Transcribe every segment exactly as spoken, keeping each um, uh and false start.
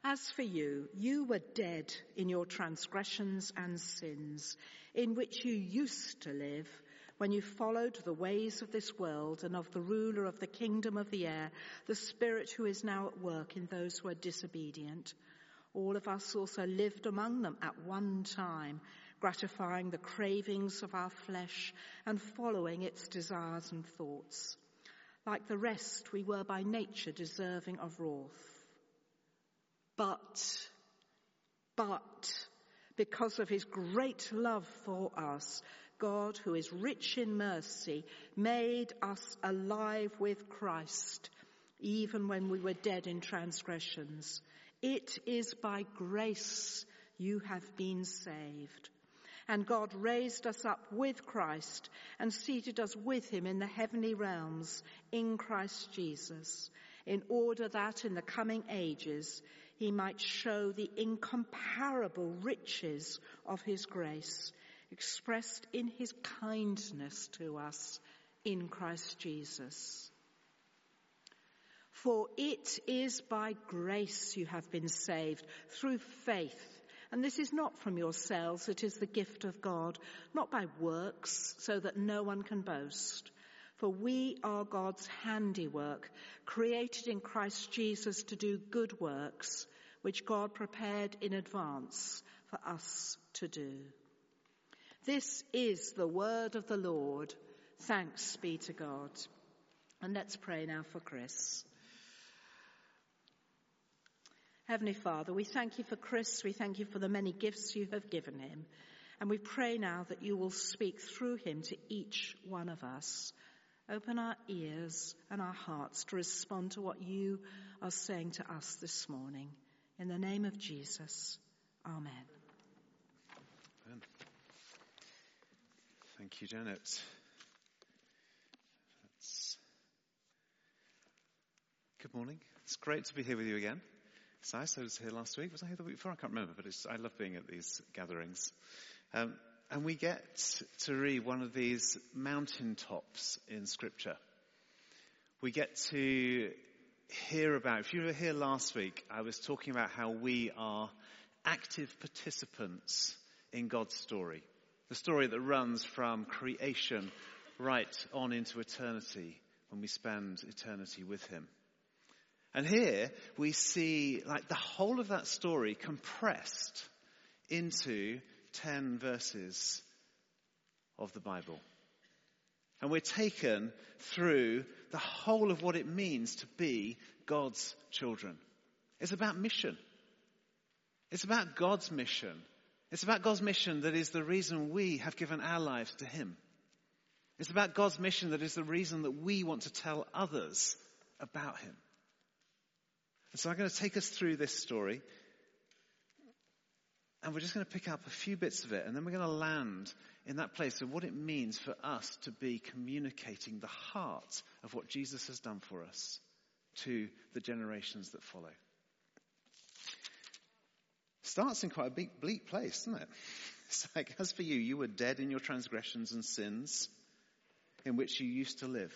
As for you, you were dead in your transgressions and sins, in which you used to live when you followed the ways of this world and of the ruler of the kingdom of the air, the spirit who is now at work in those who are disobedient. All of us also lived among them at one time, gratifying the cravings of our flesh and following its desires and thoughts. Like the rest, we were by nature deserving of wrath. But, but, because of his great love for us, God, who is rich in mercy, made us alive with Christ, even when we were dead in transgressions. It is by grace you have been saved. And God raised us up with Christ and seated us with him in the heavenly realms in Christ Jesus, in order that in the coming ages he might show the incomparable riches of his grace, expressed in his kindness to us in Christ Jesus. For it is by grace you have been saved, through faith. And this is not from yourselves, it is the gift of God, not by works, so that no one can boast. For we are God's handiwork, created in Christ Jesus to do good works, which God prepared in advance for us to do. This is the word of the Lord. Thanks be to God. And let's pray now for Chris. Heavenly Father, we thank you for Chris. We thank you for the many gifts you have given him. And we pray now that you will speak through him to each one of us. Open our ears and our hearts to respond to what you are saying to us this morning. In the name of Jesus, amen. Amen. Thank you, Janet. That's... Good morning. It's great to be here with you again. It's nice. I was here last week. Was I here the week before? I can't remember, but it's, I love being at these gatherings. Um, and we get to read one of these mountaintops in Scripture. We get to hear about, if you were here last week, I was talking about how we are active participants in God's story. The story that runs from creation right on into eternity when we spend eternity with him. And here we see like the whole of that story compressed into ten verses of the Bible. And we're taken through the whole of what it means to be God's children. It's about mission. It's about God's mission. It's about God's mission that is the reason we have given our lives to him. It's about God's mission that is the reason that we want to tell others about him. And so I'm going to take us through this story. And we're just going to pick up a few bits of it. And then we're going to land in that place of what it means for us to be communicating the heart of what Jesus has done for us to the generations that follow. Starts in quite a big, bleak place, doesn't it? It's like, as for you, you were dead in your transgressions and sins in which you used to live.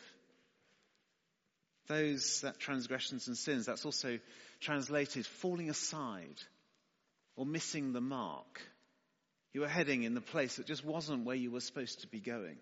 Those, that transgressions and sins, that's also translated falling aside or missing the mark. You were heading in the place that just wasn't where you were supposed to be going.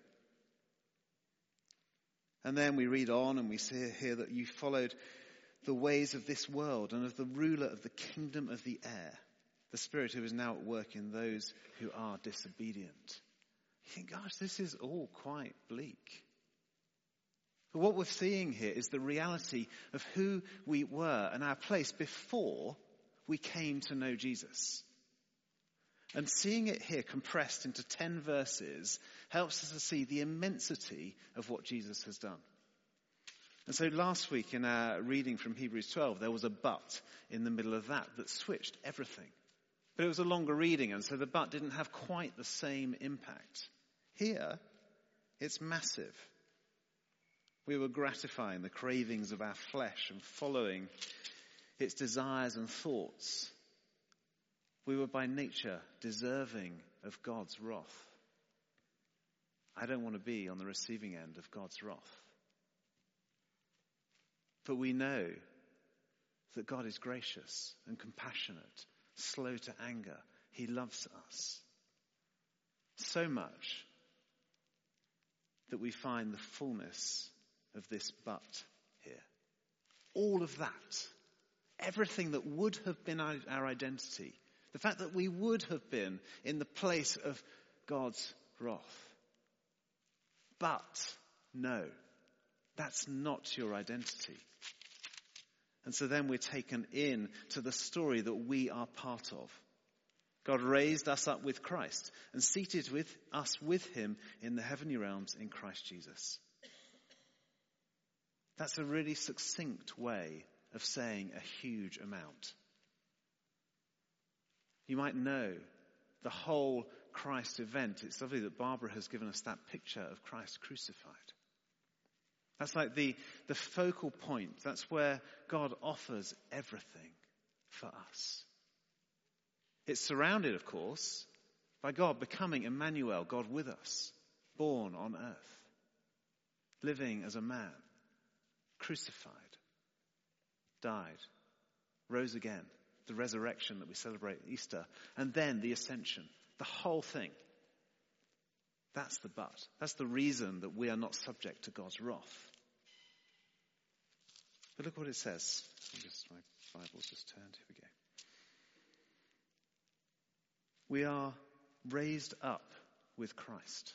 And then we read on and we see here that you followed the ways of this world and of the ruler of the kingdom of the air, the spirit who is now at work in those who are disobedient. You think, gosh, this is all quite bleak. But what we're seeing here is the reality of who we were and our place before we came to know Jesus. And seeing it here compressed into ten verses helps us to see the immensity of what Jesus has done. And so last week in our reading from Hebrews twelve, there was a but in the middle of that that switched everything. But it was a longer reading, and so the but didn't have quite the same impact. Here, it's massive. We were gratifying the cravings of our flesh and following its desires and thoughts. We were by nature deserving of God's wrath. I don't want to be on the receiving end of God's wrath. But we know that God is gracious and compassionate, slow to anger. He loves us so much that we find the fullness of this but here. All of that, everything that would have been our, our identity, the fact that we would have been in the place of God's wrath. But no, that's not your identity. And so then we're taken in to the story that we are part of. God raised us up with Christ and seated with us with him in the heavenly realms in Christ Jesus. That's a really succinct way of saying a huge amount. You might know the whole Christ event. It's lovely that Barbara has given us that picture of Christ crucified. That's like the, the focal point. That's where God offers everything for us. It's surrounded, of course, by God becoming Emmanuel, God with us, born on earth, living as a man, crucified, died, rose again, the resurrection that we celebrate at Easter, and then the ascension, the whole thing. That's the but. That's the reason that we are not subject to God's wrath. But look what it says. Just, my Bible's just turned. Here we go. We are raised up with Christ.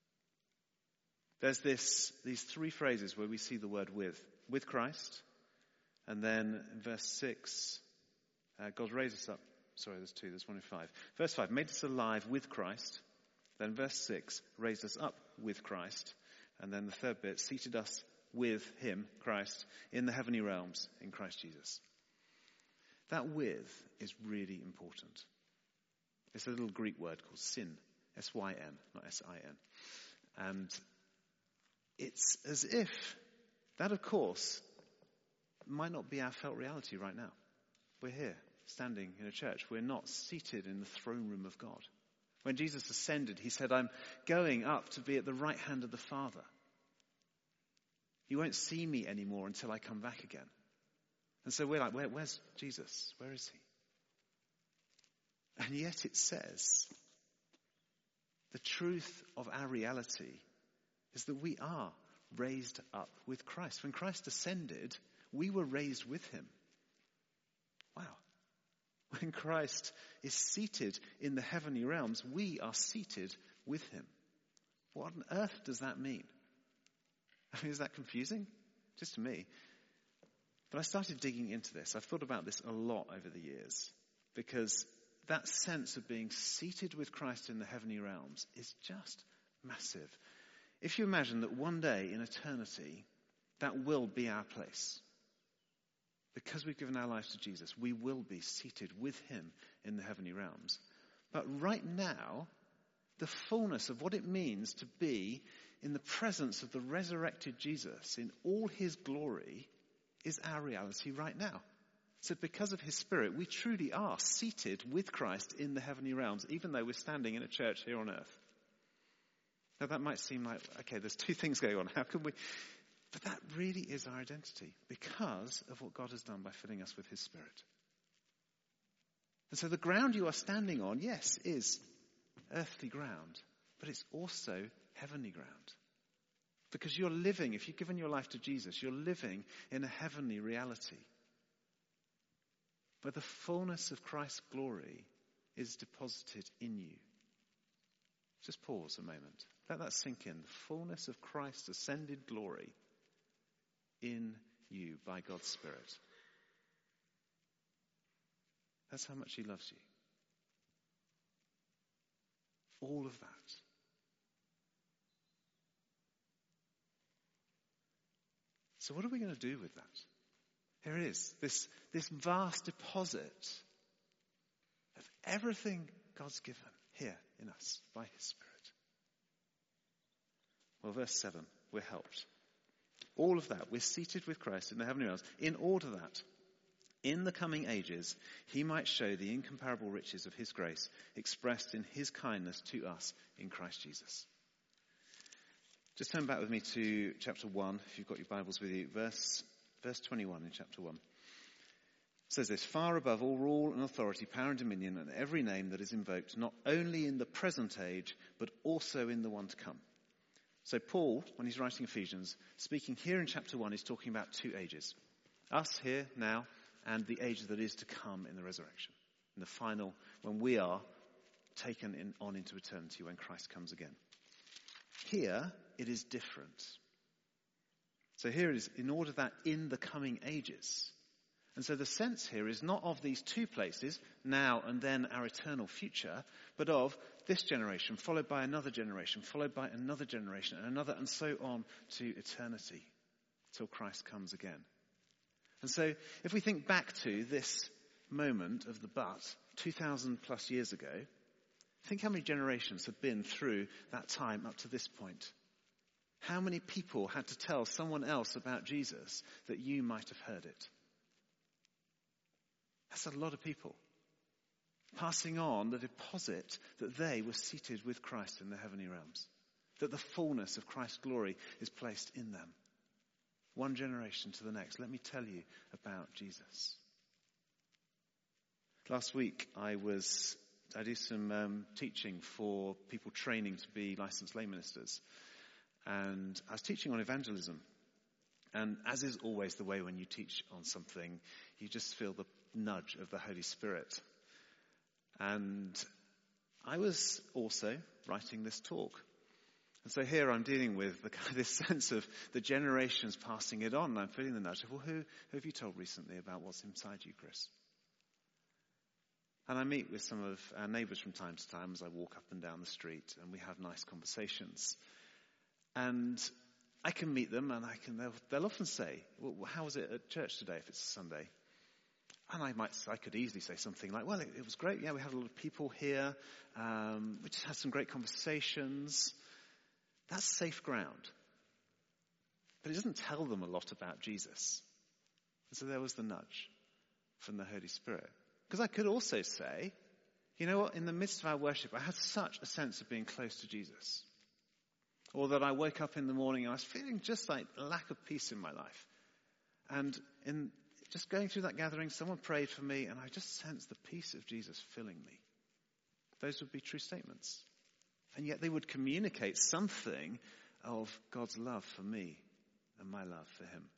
There's this, these three phrases where we see the word with. With Christ. And then in verse six, uh, God raised us up. Sorry, there's two. There's one in five. Verse five, made us alive with Christ. Then verse six, raised us up with Christ. And then the third bit, seated us with him, Christ, in the heavenly realms in Christ Jesus. That with is really important. It's a little Greek word called syn, S Y N, not S I N. And it's as if that, of course, might not be our felt reality right now. We're here, standing in a church. We're not seated in the throne room of God. When Jesus ascended, he said, I'm going up to be at the right hand of the Father. You won't see me anymore until I come back again. And so we're like, Where, where's Jesus? Where is he? And yet it says, the truth of our reality is that we are raised up with Christ. When Christ ascended, we were raised with him. Wow. When Christ is seated in the heavenly realms, we are seated with him. What on earth does that mean? I mean, is that confusing? Just to me. But I started digging into this. I've thought about this a lot over the years, because that sense of being seated with Christ in the heavenly realms is just massive. If you imagine that one day in eternity, that will be our place. Because we've given our lives to Jesus, we will be seated with him in the heavenly realms. But right now, the fullness of what it means to be in the presence of the resurrected Jesus in all his glory is our reality right now. So because of his Spirit, we truly are seated with Christ in the heavenly realms, even though we're standing in a church here on earth. Now that might seem like, okay, there's two things going on. How can we? But that really is our identity because of what God has done by filling us with his Spirit. And so the ground you are standing on, yes, is earthly ground, but it's also heavenly ground. Because you're living, if you've given your life to Jesus, you're living in a heavenly reality. But the fullness of Christ's glory is deposited in you. Just pause a moment. Let that sink in. The fullness of Christ's ascended glory in you by God's Spirit. That's how much he loves you. All of that. So what are we going to do with that? Here it is, this, this vast deposit of everything God's given here in us by his Spirit. Well, verse seven, we're helped. All of that, we're seated with Christ in the heavenly realms, in order that in the coming ages he might show the incomparable riches of his grace expressed in his kindness to us in Christ Jesus. Just turn back with me to chapter one, if you've got your Bibles with you, verse Verse twenty-one in chapter one. It says this, far above all rule and authority, power and dominion, and every name that is invoked, not only in the present age, but also in the one to come. So Paul, when he's writing Ephesians, speaking here in chapter one, is talking about two ages. Us here, now, and the age that is to come in the resurrection. In the final, when we are taken in, on into eternity, when Christ comes again. Here, it is different. So here it is, in order that in the coming ages. And so the sense here is not of these two places, now and then our eternal future, but of this generation, followed by another generation, followed by another generation, and another, and so on to eternity, till Christ comes again. And so if we think back to this moment of the but, two thousand plus years ago, think how many generations have been through that time up to this point. How many people had to tell someone else about Jesus that you might have heard it? That's a lot of people passing on the deposit that they were seated with Christ in the heavenly realms, that the fullness of Christ's glory is placed in them. One generation to the next. Let me tell you about Jesus. Last week I was, I did some um, teaching for people training to be licensed lay ministers. And I was teaching on evangelism. And as is always the way when you teach on something, you just feel the nudge of the Holy Spirit. And I was also writing this talk. And so here I'm dealing with the, this sense of the generations passing it on. And I'm feeling the nudge of, well, who, who have you told recently about what's inside you, Chris? And I meet with some of our neighbours from time to time as I walk up and down the street, and we have nice conversations. And I can meet them, and I can. They'll, they'll often say, well, how was it at church today if it's a Sunday? And I might, I could easily say something like, well, it, it was great. Yeah, we had a lot of people here. Um, we just had some great conversations. That's safe ground. But it doesn't tell them a lot about Jesus. And so there was the nudge from the Holy Spirit. Because I could also say, you know what, in the midst of our worship, I had such a sense of being close to Jesus. Or that I woke up in the morning and I was feeling just like a lack of peace in my life. And in just going through that gathering, someone prayed for me and I just sensed the peace of Jesus filling me. Those would be true statements. And yet they would communicate something of God's love for me and my love for him.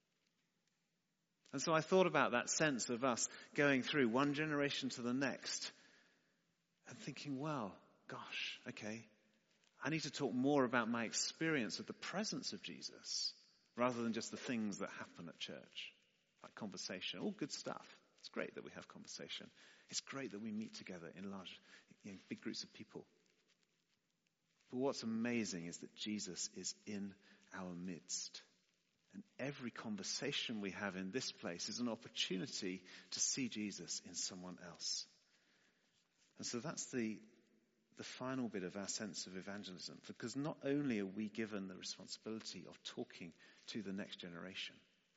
And so I thought about that sense of us going through one generation to the next and thinking, well, gosh, okay, I need to talk more about my experience of the presence of Jesus rather than just the things that happen at church, like conversation. All good stuff. It's great that we have conversation. It's great that we meet together in large, you know, big groups of people. But what's amazing is that Jesus is in our midst. And every conversation we have in this place is an opportunity to see Jesus in someone else. And so that's the, the final bit of our sense of evangelism. Because not only are we given the responsibility of talking to the next generation,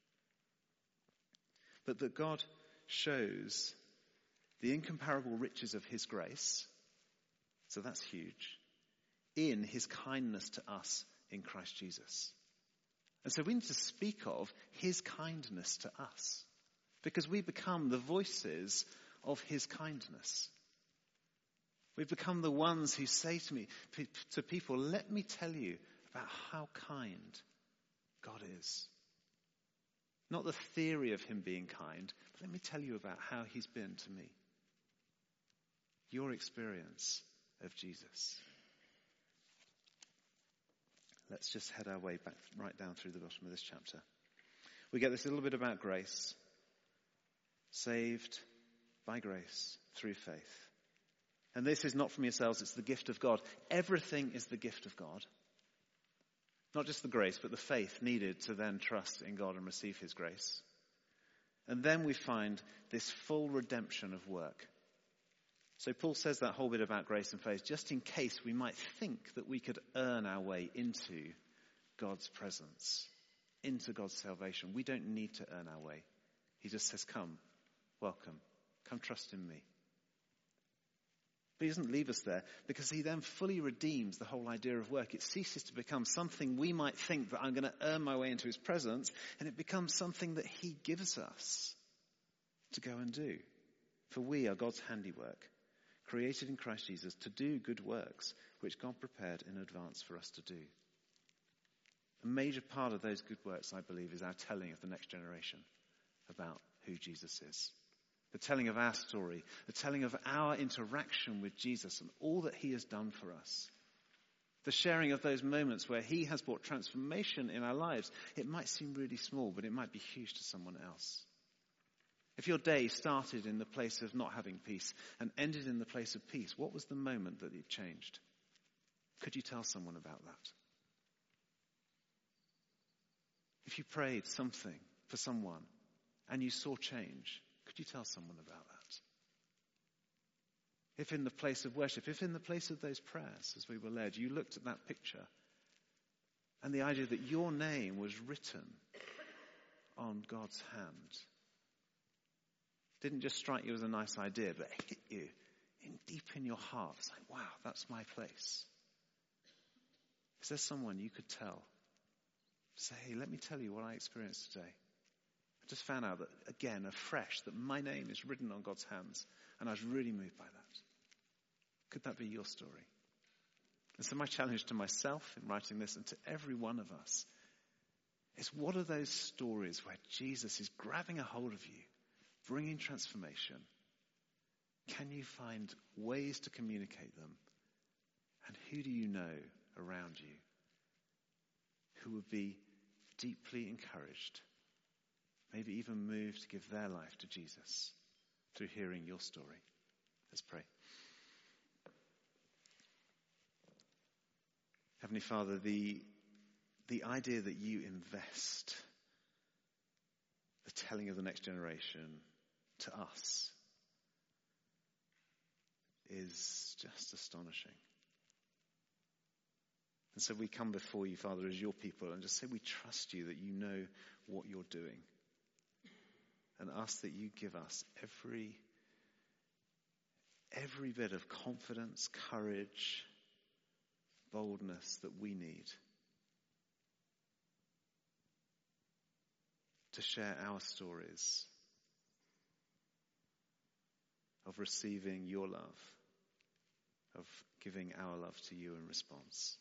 but that God shows the incomparable riches of his grace, so that's huge, in his kindness to us in Christ Jesus. And so we need to speak of his kindness to us, because we become the voices of his kindness. We become the ones who say to me, to people, let me tell you about how kind God is. Not the theory of him being kind, but let me tell you about how he's been to me. Your experience of Jesus. Let's just head our way back right down through the bottom of this chapter. We get this little bit about grace. Saved by grace through faith. And this is not from yourselves, it's the gift of God. Everything is the gift of God. Not just the grace, but the faith needed to then trust in God and receive his grace. And then we find this full redemption of work. So Paul says that whole bit about grace and faith just in case we might think that we could earn our way into God's presence, into God's salvation. We don't need to earn our way. He just says, come, welcome, come trust in me. But he doesn't leave us there, because he then fully redeems the whole idea of work. It ceases to become something we might think that I'm going to earn my way into his presence, and it becomes something that he gives us to go and do. For we are God's handiwork, created in Christ Jesus to do good works, which God prepared in advance for us to do. A major part of those good works, I believe, is our telling of the next generation about who Jesus is. The telling of our story, the telling of our interaction with Jesus and all that he has done for us. The sharing of those moments where he has brought transformation in our lives. It might seem really small, but it might be huge to someone else. If your day started in the place of not having peace and ended in the place of peace, what was the moment that it changed? Could you tell someone about that? If you prayed something for someone and you saw change, could you tell someone about that? If in the place of worship, if in the place of those prayers as we were led, you looked at that picture and the idea that your name was written on God's hand, didn't just strike you as a nice idea, but it hit you in deep in your heart. It's like, wow, that's my place. Is there someone you could tell? Say, hey, let me tell you what I experienced today. I just found out that, again, afresh, that my name is written on God's hands, and I was really moved by that. Could that be your story? And so my challenge to myself in writing this and to every one of us is, what are those stories where Jesus is grabbing a hold of you, bringing transformation? Can you find ways to communicate them? And who do you know around you who would be deeply encouraged, maybe even moved to give their life to Jesus through hearing your story? Let's pray. Heavenly Father, the, the idea that you invest the telling of the next generation to us is just astonishing. And so we come before you, Father, as your people and just say we trust you that you know what you're doing. And ask that you give us every, every bit of confidence, courage, boldness that we need to share our stories of receiving your love, of giving our love to you in response.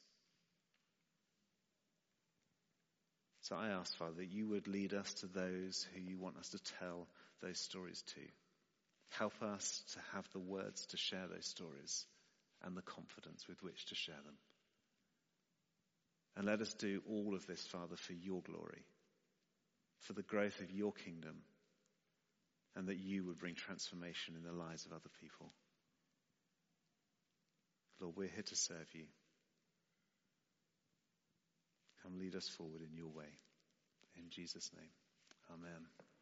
So I ask, Father, that you would lead us to those who you want us to tell those stories to. Help us to have the words to share those stories and the confidence with which to share them. And let us do all of this, Father, for your glory, for the growth of your kingdom, and that you would bring transformation in the lives of other people. Lord, we're here to serve you. Come lead us forward in your way. In Jesus' name, amen.